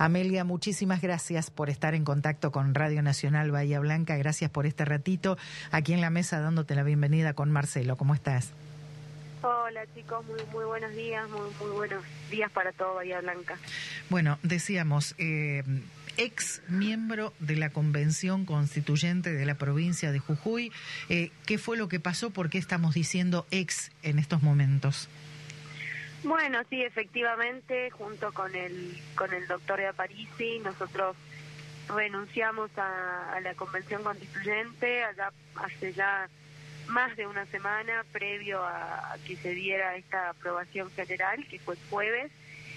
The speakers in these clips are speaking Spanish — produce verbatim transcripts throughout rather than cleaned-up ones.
Amelia, muchísimas gracias por estar en contacto con Radio Nacional Bahía Blanca. Gracias por este ratito aquí en la mesa dándote la bienvenida con Marcelo. ¿Cómo estás? Hola chicos, muy muy buenos días, muy muy buenos días para todo Bahía Blanca. Bueno, decíamos, eh, ex miembro de la Convención Constituyente de la provincia de Jujuy, eh, ¿qué fue lo que pasó? ¿Por qué estamos diciendo ex en estos momentos? Bueno, sí, efectivamente, junto con el con el doctor de Aparici, nosotros renunciamos a, a la Convención Constituyente allá hace ya más de una semana previo a, a que se diera esta aprobación general, que fue el jueves,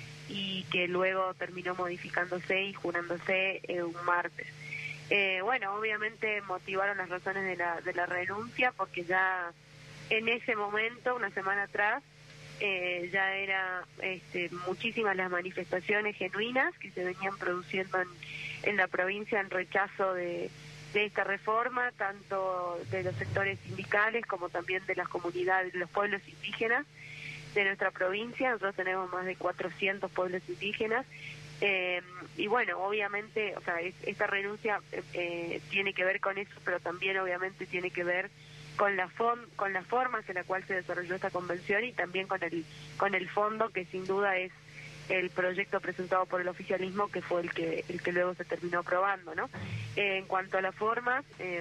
y que luego terminó modificándose y jurándose eh, un martes. Eh, bueno, obviamente motivaron las razones de la, de la renuncia, porque ya en ese momento, una semana atrás, eh, ya era este, muchísimas las manifestaciones genuinas que se venían produciendo en, en la provincia en rechazo de de esta reforma, tanto de los sectores sindicales como también de las comunidades, de los pueblos indígenas de nuestra provincia. Nosotros tenemos más de cuatrocientos pueblos indígenas, eh, y bueno, obviamente, o sea, es, esta renuncia eh, tiene que ver con eso, pero también obviamente tiene que ver con la fon, con las formas en la cual se desarrolló esta convención y también con el con el fondo, que sin duda es el proyecto presentado por el oficialismo, que fue el que el que luego se terminó aprobando, ¿no? Eh, en cuanto a las formas, eh,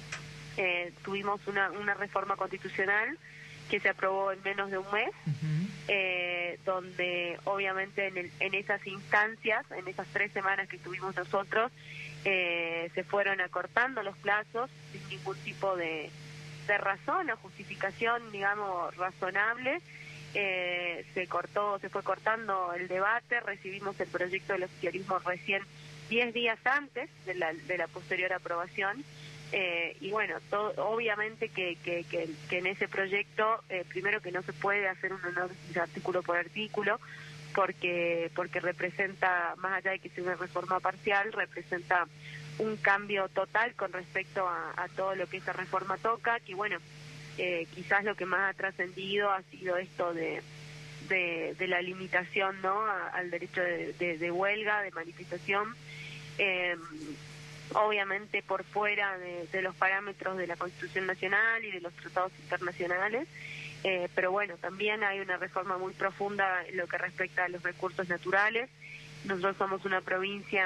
eh, tuvimos una, una reforma constitucional que se aprobó en menos de un mes, uh-huh. eh, donde obviamente en, el, en esas instancias, en esas tres semanas que estuvimos nosotros, eh, se fueron acortando los plazos sin ningún tipo de, de razón o justificación, digamos, razonable. Eh, se cortó, se fue cortando el debate, recibimos el proyecto del oficialismo recién diez días antes de la, de la posterior aprobación, eh, y bueno, todo, obviamente que, que, que, que en ese proyecto, eh, primero que no se puede hacer un análisis artículo por artículo, porque porque representa, más allá de que sea una reforma parcial, representa un cambio total con respecto a, a todo lo que esa reforma toca, que bueno, Eh, quizás lo que más ha trascendido ha sido esto de de, de la limitación, ¿no?, a, al derecho de, de, de huelga, de manifestación, eh, obviamente por fuera de, de los parámetros de la Constitución Nacional y de los tratados internacionales, eh, pero bueno, también hay una reforma muy profunda en lo que respecta a los recursos naturales. Nosotros somos una provincia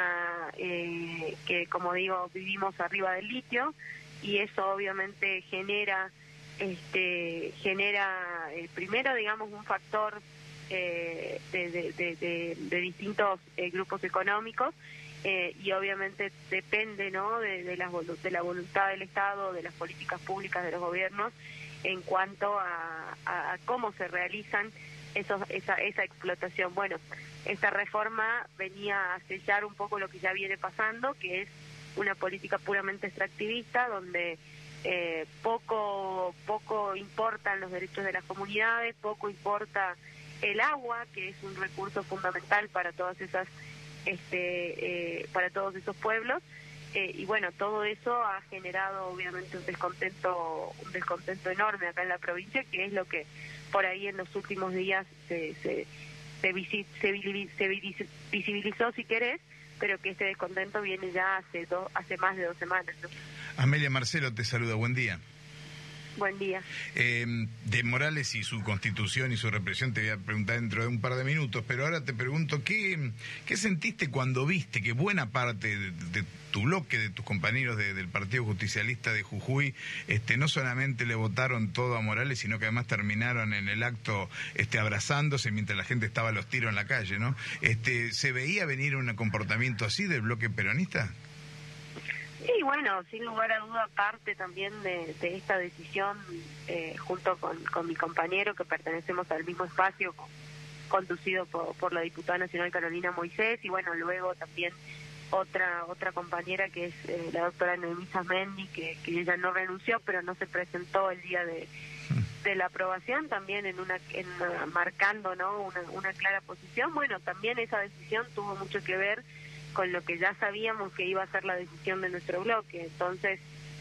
eh, que, como digo, vivimos arriba del litio, y eso obviamente genera este genera eh, primero, digamos, un factor eh, de, de, de, de, de distintos eh, grupos económicos, eh, y obviamente depende, ¿no?, de, de, la, de la voluntad del Estado, de las políticas públicas de los gobiernos en cuanto a, a, a cómo se realizan esos, esa, esa explotación. Bueno, esta reforma venía a sellar un poco lo que ya viene pasando, que es una política puramente extractivista, donde Eh, poco poco importan los derechos de las comunidades, poco importa el agua, que es un recurso fundamental para todas esas este eh, para todos esos pueblos, eh, y bueno, todo eso ha generado obviamente un descontento un descontento enorme acá en la provincia, que es lo que por ahí en los últimos días se se se, visi, se, se visibilizó, si querés, pero que este descontento viene ya hace do, hace más de dos semanas, ¿no? Amelia, Marcelo te saluda, buen día. Buen día. Eh, de Morales y su constitución y su represión te voy a preguntar dentro de un par de minutos, pero ahora te pregunto, ¿qué, qué sentiste cuando viste que buena parte de, de tu bloque, de tus compañeros de, del Partido Justicialista de Jujuy, este, no solamente le votaron todo a Morales, sino que además terminaron en el acto este, abrazándose mientras la gente estaba a los tiros en la calle, ¿no? Este, ¿se veía venir un comportamiento así del bloque peronista? Sí, bueno, sin lugar a duda, parte también de, de esta decisión, eh, junto con, con mi compañero, que pertenecemos al mismo espacio, con, conducido por, por la diputada nacional Carolina Moisés, y bueno, luego también otra otra compañera que es eh, la doctora Noemí Samendi, que, que ella no renunció, pero no se presentó el día de, de la aprobación, también en una, en una marcando, ¿no?, una, una clara posición. Bueno, también esa decisión tuvo mucho que ver con lo que ya sabíamos que iba a ser la decisión de nuestro bloque. Entonces,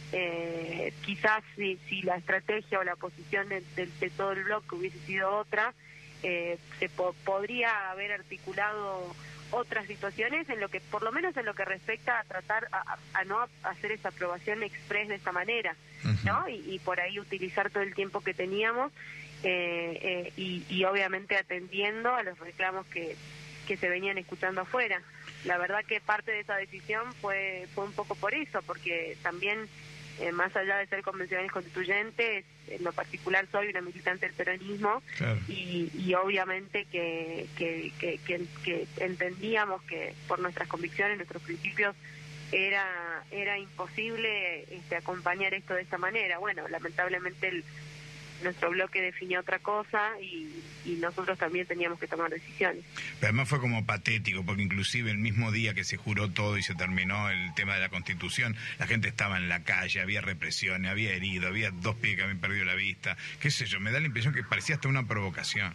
eh, quizás si, si la estrategia o la posición de, de, de todo el bloque hubiese sido otra, eh, se po podría haber articulado otras situaciones en lo que, por lo menos en lo que respecta a tratar a, a no hacer esa aprobación express de esa manera, uh-huh. ¿no? Y, y por ahí utilizar todo el tiempo que teníamos eh, eh, y, y obviamente atendiendo a los reclamos que, que se venían escuchando afuera. La verdad que parte de esa decisión fue fue un poco por eso, porque también eh, más allá de ser convencionales constituyentes, en lo particular soy una militante del peronismo, claro. y, y obviamente que que, que, que que entendíamos que por nuestras convicciones, nuestros principios, era era imposible este, acompañar esto de esta manera. Bueno, lamentablemente el nuestro bloque definió otra cosa y, y nosotros también teníamos que tomar decisiones. Pero además fue como patético, porque inclusive el mismo día que se juró todo y se terminó el tema de la Constitución, la gente estaba en la calle, había represiones, había herido, había dos pibes que habían perdido la vista, qué sé yo, me da la impresión que parecía hasta una provocación.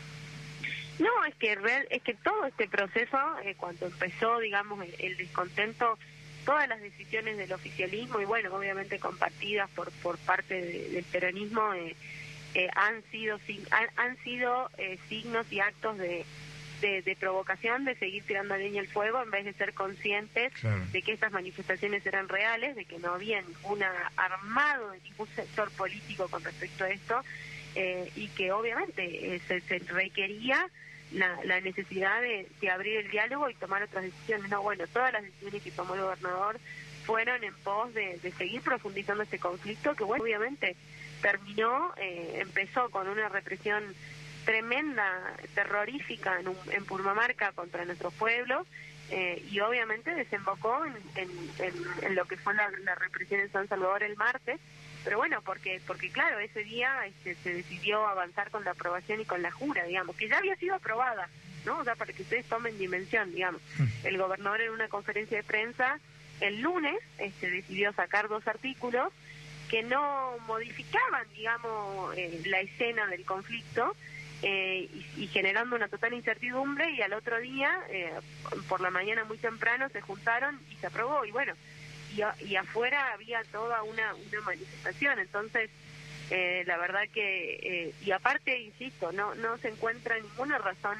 No, es que real, es que todo este proceso, eh, cuando empezó, digamos, el, el descontento, todas las decisiones del oficialismo, y bueno, obviamente compartidas por por parte de, del peronismo, eh, eh, han sido han, han sido eh, signos y actos de, de, de provocación, de seguir tirando leña al fuego, en vez de ser conscientes, claro. de que estas manifestaciones eran reales, de que no había ningún armado de ningún sector político con respecto a esto, eh, y que obviamente eh, se, se requería La, la necesidad de, de abrir el diálogo y tomar otras decisiones. No, bueno, todas las decisiones que tomó el gobernador fueron en pos de, de seguir profundizando este conflicto, que bueno, obviamente terminó, eh, empezó con una represión tremenda, terrorífica en, un, en Purmamarca contra nuestros pueblos, eh, y obviamente desembocó en, en, en, en lo que fue la, la represión en San Salvador el martes. Pero bueno, porque porque claro, ese día este, se decidió avanzar con la aprobación y con la jura, digamos, que ya había sido aprobada, ¿no? O sea, para que ustedes tomen dimensión, digamos. El gobernador en una conferencia de prensa el lunes este, decidió sacar dos artículos que no modificaban, digamos, eh, la escena del conflicto, eh, y, y generando una total incertidumbre, y al otro día, eh, por la mañana muy temprano, se juntaron y se aprobó, y bueno, y, y afuera había toda una, una manifestación. Entonces eh, la verdad que eh, y aparte, insisto, no no se encuentra ninguna razón,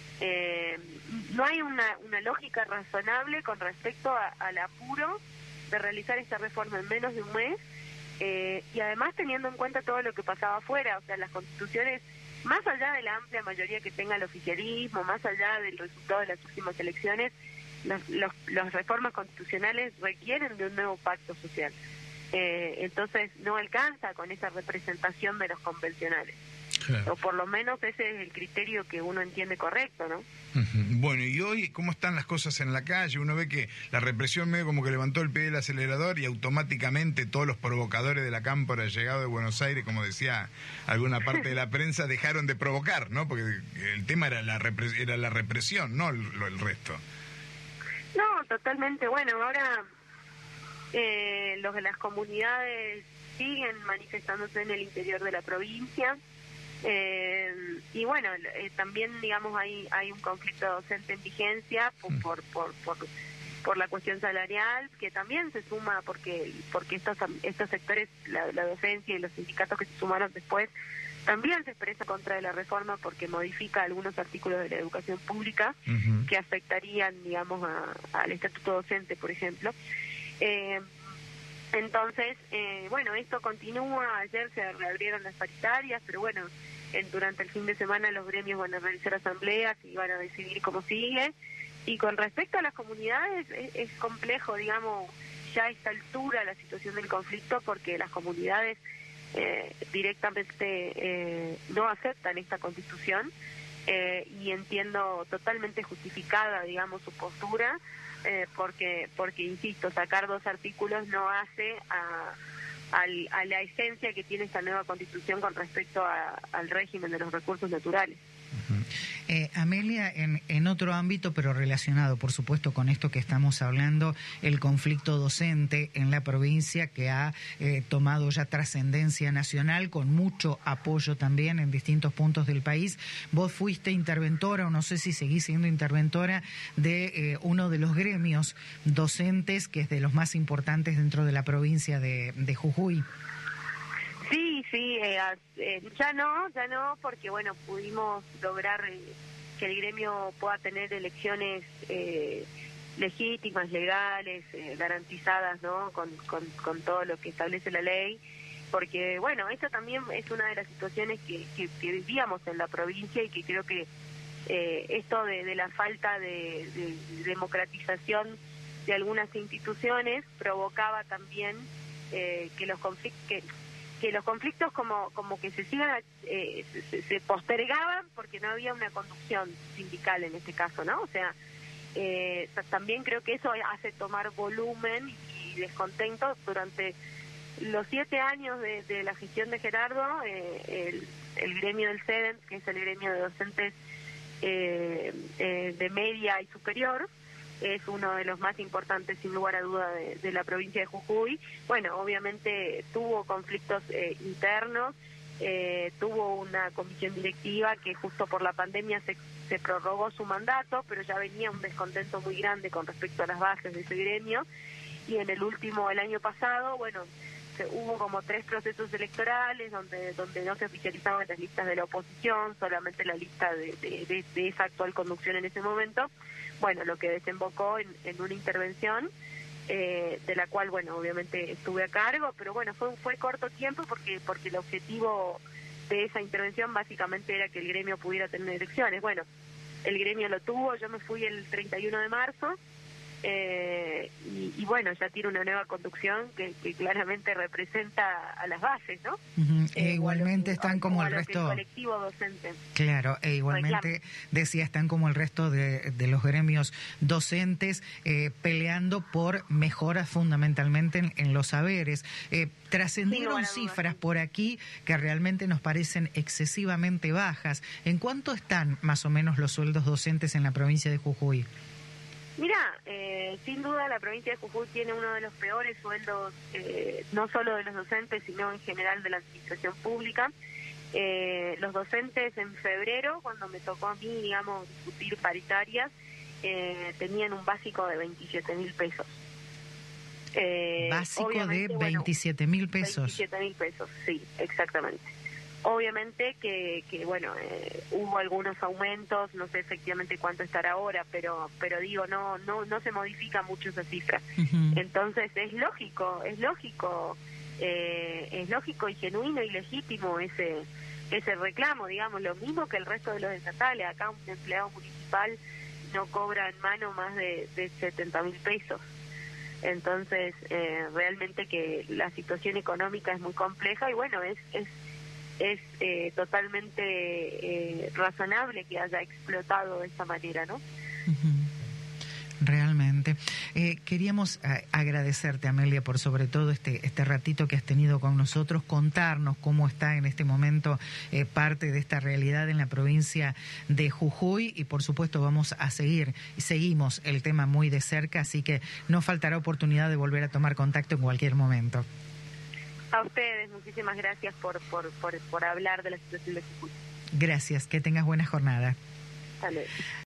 eh, no hay una, una lógica razonable con respecto a, al apuro de realizar esta reforma en menos de un mes, eh, y además teniendo en cuenta todo lo que pasaba afuera. O sea, las constituciones, más allá de la amplia mayoría que tenga el oficialismo, más allá del resultado de las últimas elecciones, Las, los, las reformas constitucionales requieren de un nuevo pacto social. Eh, entonces no alcanza con esa representación de los convencionales. Claro. O por lo menos ese es el criterio que uno entiende correcto, ¿no? Uh-huh. Bueno, y hoy, ¿cómo están las cosas en la calle? Uno ve que la represión medio como que levantó el pie del acelerador y automáticamente todos los provocadores de la cámpora llegado de Buenos Aires, como decía alguna parte de la prensa, dejaron de provocar, ¿no? Porque el tema era la, repres- era la represión, no el, el resto. No, totalmente. Bueno, ahora eh, los de las comunidades siguen manifestándose en el interior de la provincia, eh, y bueno, eh, también, digamos, hay hay un conflicto docente en vigencia por por, por por por la cuestión salarial, que también se suma porque porque estos estos sectores, la, la docencia y los sindicatos que se sumaron después, también se expresa contra de la reforma porque modifica algunos artículos de la educación pública, uh-huh, que afectarían, digamos, a, al estatuto docente, por ejemplo. Eh, entonces, eh, bueno, esto continúa. Ayer se reabrieron las paritarias, pero bueno, en, durante el fin de semana los gremios van a realizar asambleas y van a decidir cómo sigue. Y con respecto a las comunidades, es, es complejo, digamos, ya a esta altura la situación del conflicto, porque las comunidades Eh, directamente eh, no aceptan esta constitución, eh, y entiendo totalmente justificada, digamos, su postura, eh, porque, porque insisto, sacar dos artículos no hace a, a, a la esencia que tiene esta nueva constitución con respecto a, al régimen de los recursos naturales. Uh-huh. Eh, Amelia, en, en otro ámbito, pero relacionado, por supuesto, con esto que estamos hablando, el conflicto docente en la provincia, que ha eh, tomado ya trascendencia nacional, con mucho apoyo también en distintos puntos del país. Vos fuiste interventora, o no sé si seguís siendo interventora, de eh, uno de los gremios docentes, que es de los más importantes dentro de la provincia de, de Jujuy. Sí, sí, eh, eh, ya no, ya no, porque bueno, pudimos lograr eh, que el gremio pueda tener elecciones eh, legítimas, legales, eh, garantizadas, ¿no? Con, con, con todo lo que establece la ley, porque, bueno, esa también es una de las situaciones que, que, que vivíamos en la provincia y que creo que eh, esto de, de la falta de, de democratización de algunas instituciones provocaba también eh, que los conflictos que, que los conflictos como como que se sigan eh, se, se postergaban porque no había una conducción sindical en este caso, ¿no? O sea, eh, también creo que eso hace tomar volumen y descontento. Durante los siete años de, de la gestión de Gerardo, eh, el, el gremio del CEDEN, que es el gremio de docentes eh, eh, de media y superior, es uno de los más importantes, sin lugar a duda, de, de la provincia de Jujuy. Bueno, obviamente tuvo conflictos eh, internos, eh, tuvo una comisión directiva que justo por la pandemia se, se prorrogó su mandato, pero ya venía un descontento muy grande con respecto a las bases de ese gremio. Y en el último, el año pasado, bueno, se, hubo como tres procesos electorales donde donde no se oficializaban las listas de la oposición, solamente la lista de, de, de, de esa actual conducción en ese momento. Bueno, lo que desembocó en, en una intervención eh, de la cual, bueno, obviamente estuve a cargo, pero bueno, fue fue corto tiempo porque porque el objetivo de esa intervención básicamente era que el gremio pudiera tener elecciones. Bueno, el gremio lo tuvo, yo me fui el treinta y uno de marzo, eh, y, y bueno, ya tiene una nueva conducción que, que claramente representa a las bases, ¿no? Uh-huh. E eh, igualmente los, están como el el resto... colectivo docente. Claro, e igualmente Reclamo. decía, están como el resto de, de los gremios docentes eh, peleando por mejoras fundamentalmente en, en los saberes. Eh, trascendieron sí, cifras por aquí que realmente nos parecen excesivamente bajas. ¿En cuánto están más o menos los sueldos docentes en la provincia de Jujuy? Mira, eh, sin duda la provincia de Jujuy tiene uno de los peores sueldos, eh, no solo de los docentes, sino en general de la administración pública. Eh, los docentes en febrero, cuando me tocó a mí, digamos, discutir paritarias, eh, tenían un básico de veintisiete mil pesos. Eh, básico de veintisiete mil pesos. veintisiete mil pesos, sí, exactamente. Obviamente que, que bueno, eh, hubo algunos aumentos, no sé efectivamente cuánto estará ahora, pero pero digo, no no no se modifica mucho esa cifra. Uh-huh. Entonces es lógico, es lógico, eh, es lógico y genuino y legítimo ese ese reclamo, digamos, lo mismo que el resto de los estatales. Acá un empleado municipal no cobra en mano más de, de setenta mil pesos. Entonces, eh, realmente que la situación económica es muy compleja y bueno, es... es es eh, totalmente eh, razonable que haya explotado de esta manera, ¿no? Uh-huh. Realmente. Eh, queríamos eh, agradecerte, Amelia, por sobre todo este este ratito que has tenido con nosotros, contarnos cómo está en este momento eh, parte de esta realidad en la provincia de Jujuy y por supuesto vamos a seguir, seguimos el tema muy de cerca, así que no faltará oportunidad de volver a tomar contacto en cualquier momento. A ustedes, muchísimas gracias por, por, por, por hablar de la situación de Jujuy. Gracias, que tengas buena jornada. Hasta luego.